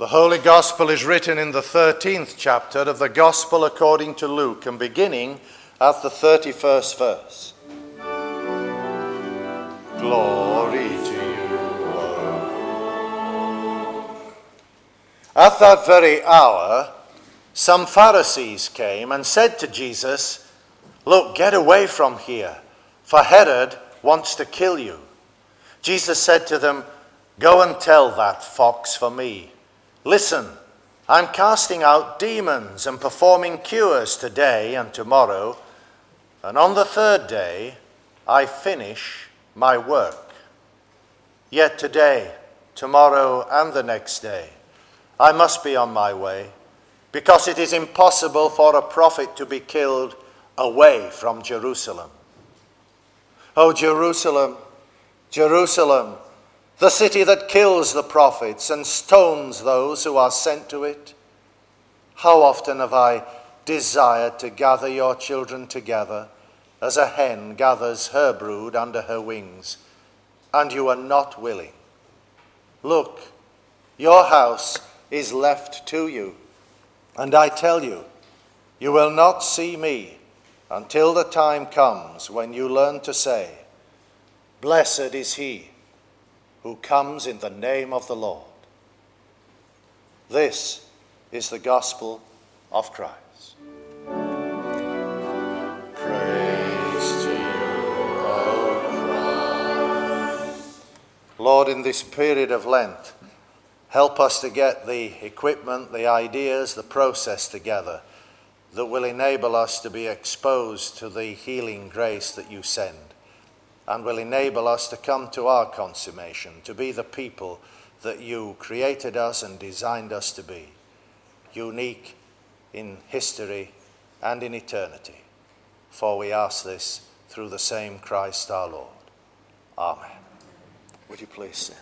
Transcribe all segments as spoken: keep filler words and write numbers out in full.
The Holy Gospel is written in the thirteenth chapter of the Gospel according to Luke, and beginning at the thirty-first verse. Glory to you, Lord. At that very hour, some Pharisees came and said to Jesus, "Look, get away from here, for Herod wants to kill you." Jesus said to them, "Go and tell that fox for me. Listen, I'm casting out demons and performing cures today and tomorrow, and on the third day I finish my work. Yet today, tomorrow, and the next day I must be on my way, because it is impossible for a prophet to be killed away from Jerusalem. O Jerusalem, Jerusalem, the city that kills the prophets and stones those who are sent to it. How often have I desired to gather your children together as a hen gathers her brood under her wings, and you are not willing. Look, your house is left to you, and I tell you, you will not see me until the time comes when you learn to say, 'Blessed is he who comes in the name of the Lord.'" This is the gospel of Christ. Praise to you, O Christ. Lord, in this period of Lent, help us to get the equipment, the ideas, the process together that will enable us to be exposed to the healing grace that you send, and will enable us to come to our consummation, to be the people that you created us and designed us to be, unique in history and in eternity. For we ask this through the same Christ our Lord. Amen. Would you please sit?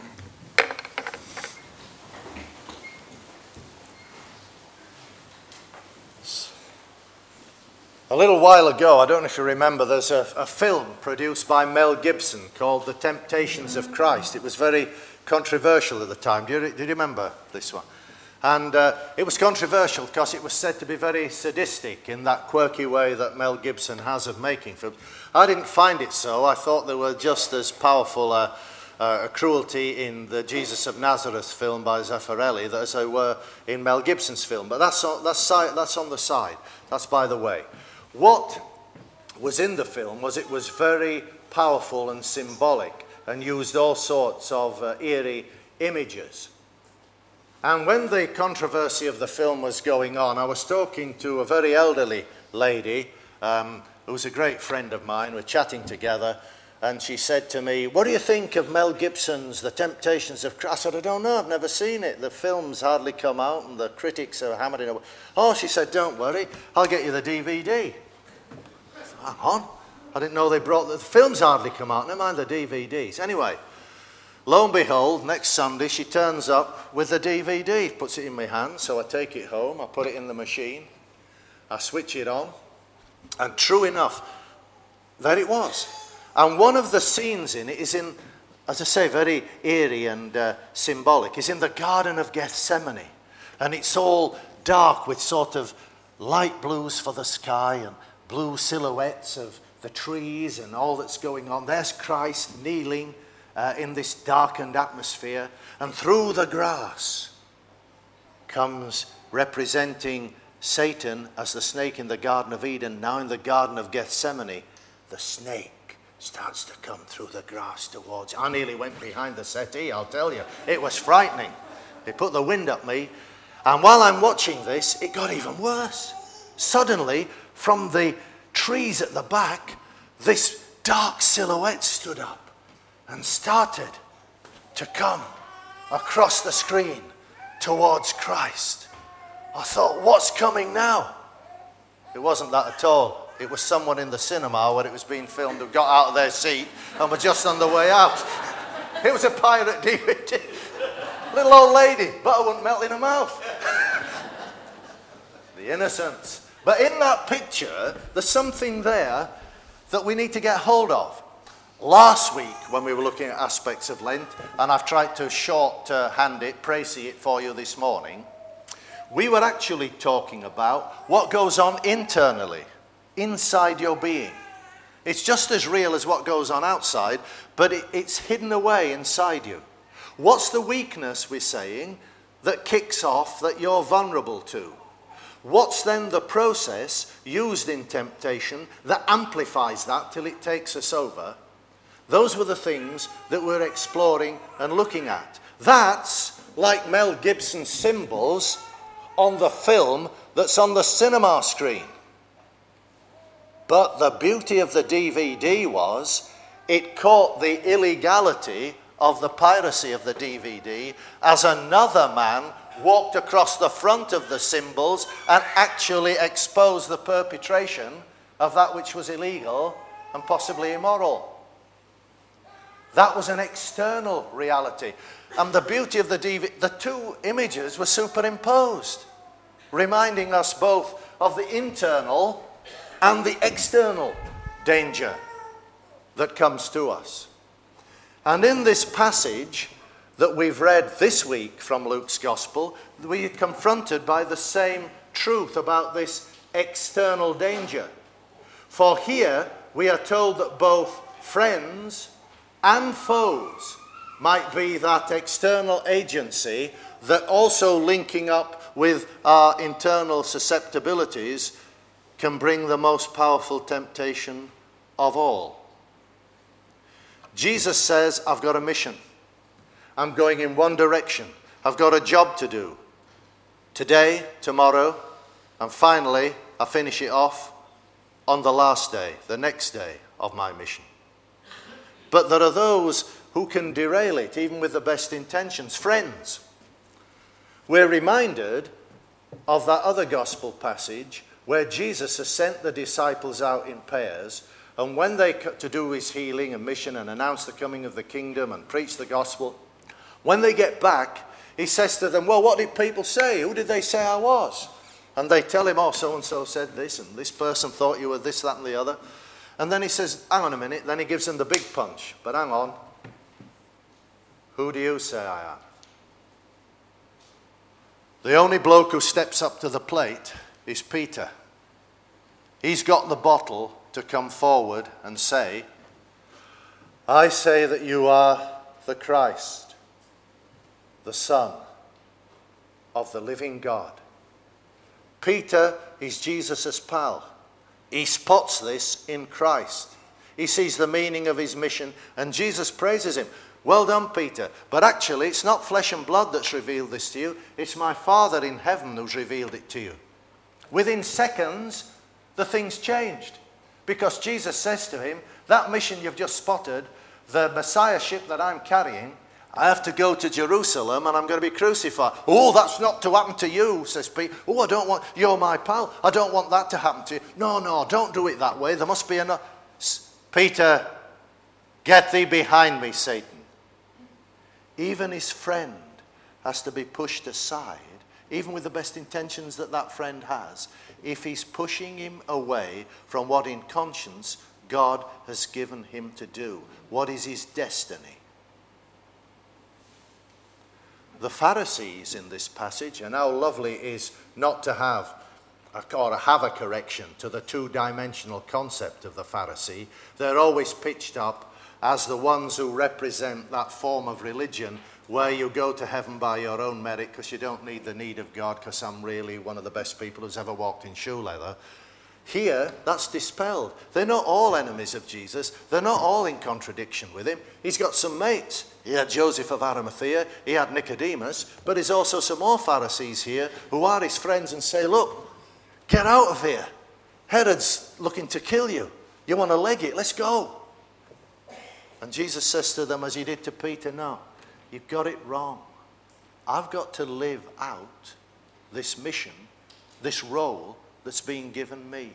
A little while ago, I don't know if you remember, there's a, a film produced by Mel Gibson called The Temptations of Christ. It was very controversial at the time. Do you, do you remember this one? And uh, it was controversial because it was said to be very sadistic in that quirky way that Mel Gibson has of making films. I didn't find it so. I thought there were just as powerful uh, uh, cruelty in the Jesus of Nazareth film by Zeffirelli as there were in Mel Gibson's film. But that's on, that's, that's on the side. That's by the way. What was in the film was it was very powerful and symbolic and used all sorts of uh, eerie images. And when the controversy of the film was going on, I was talking to a very elderly lady um, who was a great friend of mine. We were chatting together, and she said to me, "What do you think of Mel Gibson's The Temptations of Christ?" I said, "I don't know, I've never seen it. The film's hardly come out, and the critics are hammering away." "Oh," she said, "don't worry, I'll get you the D V D." Hang on, I didn't know they brought the, the film's hardly come out, never mind the D V Ds. Anyway, lo and behold, next Sunday she turns up with the D V D, puts it in my hand, so I take it home, I put it in the machine, I switch it on, and true enough, there it was. And one of the scenes in it is in, as I say, very eerie and uh, symbolic, is in the Garden of Gethsemane. And it's all dark with sort of light blues for the sky and blue silhouettes of the trees and all that's going on. There's Christ kneeling uh, in this darkened atmosphere, and through the grass comes, representing Satan as the snake in the Garden of Eden, now in the Garden of Gethsemane, the snake starts to come through the grass towards. I nearly went behind the settee, I'll tell you. It was frightening. They put the wind up me, and while I'm watching this, it got even worse. Suddenly, from the trees at the back, this dark silhouette stood up and started to come across the screen towards Christ. I thought, what's coming now? It wasn't that at all. It was someone in the cinema where it was being filmed who got out of their seat and were just on the way out. It was a pirate D V D. Little old lady, butter wouldn't melt in her mouth. The innocence. But in that picture, there's something there that we need to get hold of. Last week, when we were looking at aspects of Lent, and I've tried to short-hand it, précis it for you this morning, we were actually talking about what goes on internally, inside your being. It's just as real as what goes on outside, but it, it's hidden away inside you. What's the weakness, we're saying, that kicks off that you're vulnerable to? What's then the process used in temptation that amplifies that till it takes us over? Those were the things that we're exploring and looking at. That's like Mel Gibson's symbols on the film that's on the cinema screen. But the beauty of the D V D was it caught the illegality of the piracy of the D V D as another man walked across the front of the symbols and actually exposed the perpetration of that which was illegal and possibly immoral. That was an external reality. And the beauty of the D V D, the two images were superimposed, reminding us both of the internal and the external danger that comes to us. And in this passage that we've read this week from Luke's Gospel, we are confronted by the same truth about this external danger. For here we are told that both friends and foes might be that external agency that also linking up with our internal susceptibilities can bring the most powerful temptation of all. Jesus says, I've got a mission. I'm going in one direction. I've got a job to do. Today, tomorrow, and finally, I finish it off on the last day, the next day of my mission. But there are those who can derail it, even with the best intentions. Friends. We're reminded of that other gospel passage where Jesus has sent the disciples out in pairs, and when they to do his healing and mission and announce the coming of the kingdom and preach the gospel, when they get back, he says to them, well, what did people say? Who did they say I was? And they tell him, oh, so-and-so said this, and this person thought you were this, that, and the other. And then he says, hang on a minute. Then he gives them the big punch. But hang on. Who do you say I am? The only bloke who steps up to the plate is Peter. He's got the bottle to come forward and say, I say that you are the Christ, the Son of the living God. Peter is Jesus' pal. He spots this in Christ. He sees the meaning of his mission, and Jesus praises him. Well done, Peter. But actually, it's not flesh and blood that's revealed this to you. It's my Father in heaven who's revealed it to you. Within seconds, the thing's changed. Because Jesus says to him, that mission you've just spotted, the Messiahship that I'm carrying, I have to go to Jerusalem and I'm going to be crucified. Oh, that's not to happen to you, says Peter. Oh, I don't want, you're my pal. I don't want that to happen to you. No, no, don't do it that way. There must be another. Peter, get thee behind me, Satan. Even his friend has to be pushed aside, even with the best intentions that that friend has, if he's pushing him away from what in conscience God has given him to do. What is his destiny? The Pharisees in this passage, and how lovely it is not to have a, or have a correction to the two-dimensional concept of the Pharisee. They're always pitched up as the ones who represent that form of religion where you go to heaven by your own merit because you don't need the need of God because I'm really one of the best people who's ever walked in shoe leather. Here, that's dispelled. They're not all enemies of Jesus. They're not all in contradiction with him. He's got some mates. He had Joseph of Arimathea. He had Nicodemus. But there's also some more Pharisees here who are his friends and say, look, get out of here. Herod's looking to kill you. You want to leg it? Let's go. And Jesus says to them, as he did to Peter, no, you've got it wrong. I've got to live out this mission, this role that's been given me.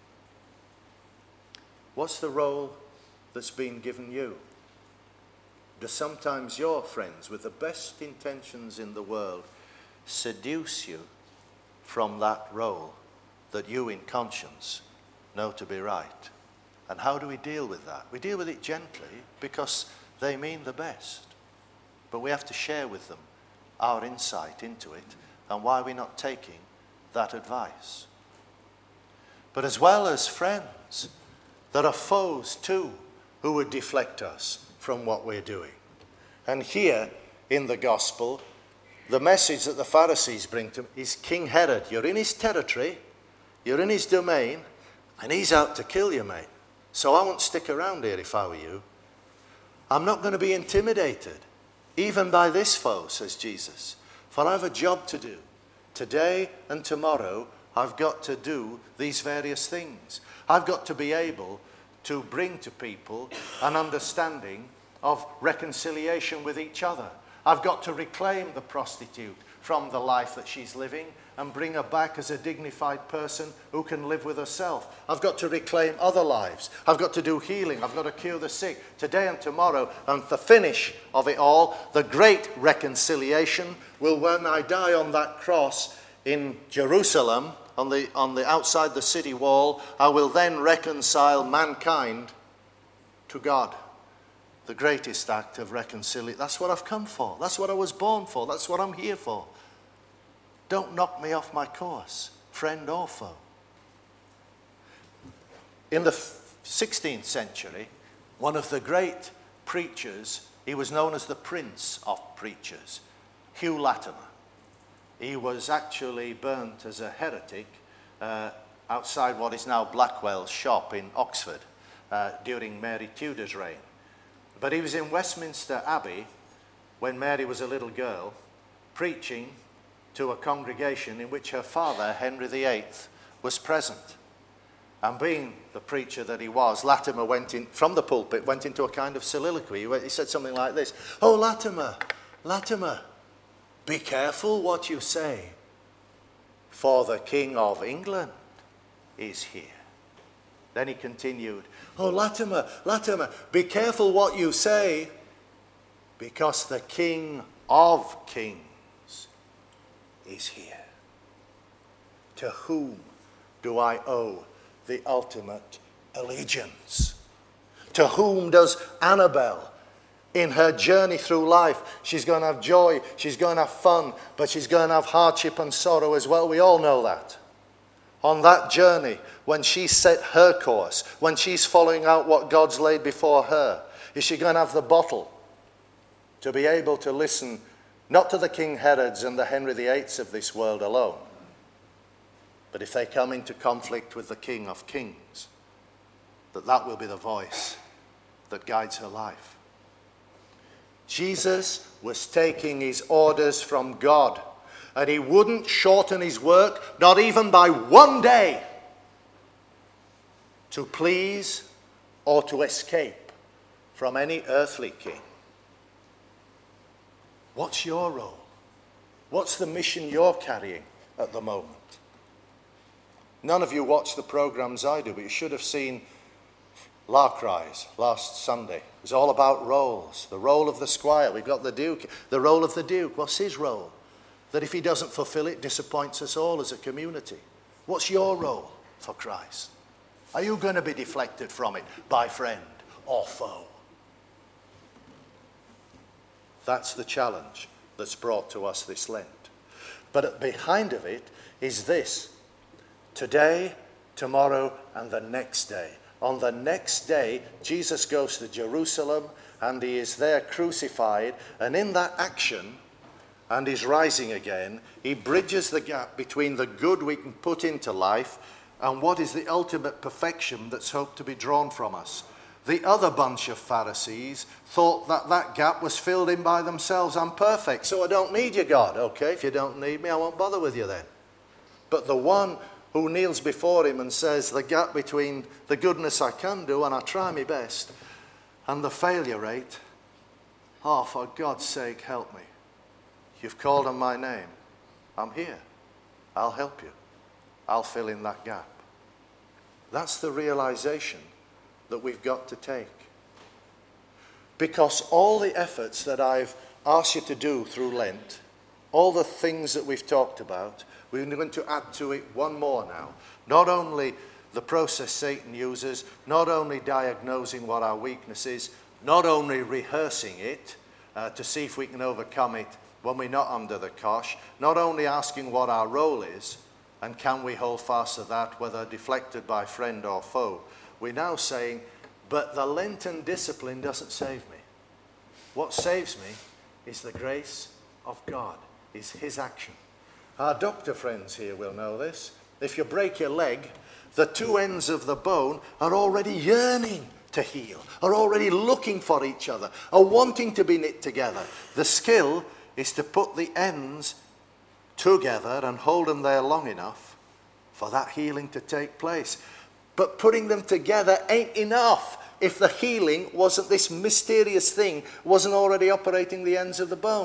What's the role that's been given you? Do sometimes your friends with the best intentions in the world seduce you from that role that you in conscience know to be right? And how do we deal with that? We deal with it gently because they mean the best. But we have to share with them our insight into it and why we're not taking that advice. But as well as friends, there are foes too who would deflect us from what we're doing. And here in the gospel, the message that the Pharisees bring to him is King Herod. You're in his territory, you're in his domain, and he's out to kill you, mate. So I won't stick around here if I were you. I'm not going to be intimidated, even by this foe, says Jesus. For I have a job to do. Today and tomorrow, I've got to do these various things. I've got to be able to bring to people an understanding of reconciliation with each other. I've got to reclaim the prostitute from the life that she's living and bring her back as a dignified person who can live with herself. I've got to reclaim other lives. I've got to do healing. I've got to cure the sick today and tomorrow. And the finish of it all, the great reconciliation, will when I die on that cross in Jerusalem, on the, on the outside the city wall, I will then reconcile mankind to God. The greatest act of reconciliation. That's what I've come for. That's what I was born for. That's what I'm here for. Don't knock me off my course, friend or foe. In the sixteenth century, one of the great preachers, he was known as the Prince of Preachers, Hugh Latimer. He was actually burnt as a heretic uh, outside what is now Blackwell's shop in Oxford uh, during Mary Tudor's reign. But he was in Westminster Abbey when Mary was a little girl, preaching to a congregation in which her father, Henry the Eighth, was present. And being the preacher that he was, Latimer went in, from the pulpit, went into a kind of soliloquy. He said something like this: "Oh, Latimer, Latimer, be careful what you say, for the King of England is here." Then he continued, "Oh, Latimer, Latimer, be careful what you say, because the King of Kings is here. To whom do I owe the ultimate allegiance? To whom does Annabelle, in her journey through life, she's going to have joy, she's going to have fun, but she's going to have hardship and sorrow as well. We all know that. On that journey, when she set her course, when she's following out what God's laid before her, is she going to have the bottle to be able to listen not to the King Herods and the Henry the Eighths of this world alone, but if they come into conflict with the King of Kings, that that will be the voice that guides her life. Jesus was taking his orders from God, and he wouldn't shorten his work, not even by one day, to please or to escape from any earthly king. What's your role? What's the mission you're carrying at the moment? None of you watch the programs I do, but you should have seen Larkrise last Sunday. It was all about roles. The role of the squire. We've got the Duke. The role of the Duke. What's his role? That if he doesn't fulfill it, disappoints us all as a community. What's your role for Christ? Are you going to be deflected from it by friend or foe? That's the challenge that's brought to us this Lent. But behind of it is this: today, tomorrow, and the next day. On the next day, Jesus goes to Jerusalem, and he is there crucified, and in that action, and he's rising again, he bridges the gap between the good we can put into life and what is the ultimate perfection that's hoped to be drawn from us. The other bunch of Pharisees thought that that gap was filled in by themselves. I'm perfect, so I don't need you, God. Okay, if you don't need me, I won't bother with you then. But the one who kneels before him and says, the gap between the goodness I can do and I try my best and the failure rate, oh, for God's sake, help me. You've called on my name. I'm here. I'll help you. I'll fill in that gap. That's the realization that we've got to take. Because all the efforts that I've asked you to do through Lent, all the things that we've talked about, we're going to add to it one more now. Not only the process Satan uses, not only diagnosing what our weakness is, not only rehearsing it uh, to see if we can overcome it when we're not under the cosh, not only asking what our role is, and can we hold fast to that, whether deflected by friend or foe, we're now saying, but the Lenten discipline doesn't save me. What saves me is the grace of God, is his action. Our doctor friends here will know this. If you break your leg, the two ends of the bone are already yearning to heal, are already looking for each other, are wanting to be knit together. The skill is to put the ends together and hold them there long enough for that healing to take place. But putting them together ain't enough if the healing wasn't, this mysterious thing wasn't already operating the ends of the bone.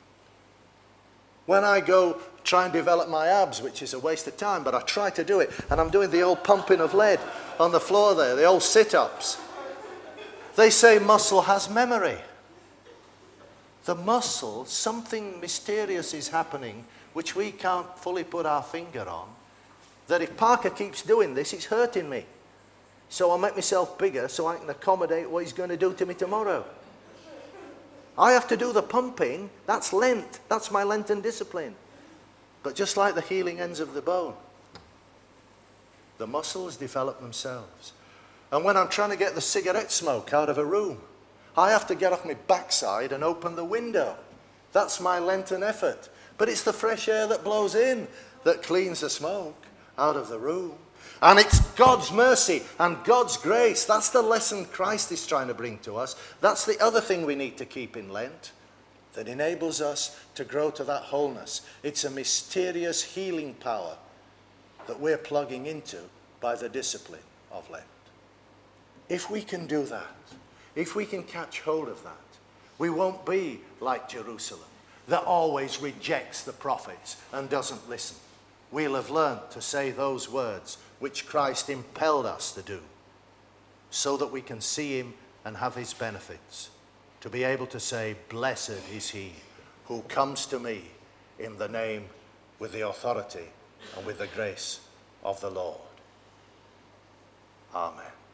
When I go try and develop my abs, which is a waste of time, but I try to do it, and I'm doing the old pumping of lead on the floor there, the old sit-ups. They say muscle has memory. The muscle, something mysterious is happening which we can't fully put our finger on, that if Parker keeps doing this, it's hurting me. So I'll make myself bigger so I can accommodate what he's going to do to me tomorrow. I have to do the pumping. That's Lent. That's my Lenten discipline. But just like the healing ends of the bone, the muscles develop themselves. And when I'm trying to get the cigarette smoke out of a room, I have to get off my backside and open the window. That's my Lenten effort. But it's the fresh air that blows in that cleans the smoke out of the room. And it's God's mercy and God's grace. That's the lesson Christ is trying to bring to us. That's the other thing we need to keep in Lent that enables us to grow to that wholeness. It's a mysterious healing power that we're plugging into by the discipline of Lent. If we can do that, if we can catch hold of that, we won't be like Jerusalem that always rejects the prophets and doesn't listen. We'll have learned to say those words which Christ impelled us to do, so that we can see him and have his benefits. To be able to say, blessed is he who comes to me in the name, with the authority and with the grace of the Lord. Amen.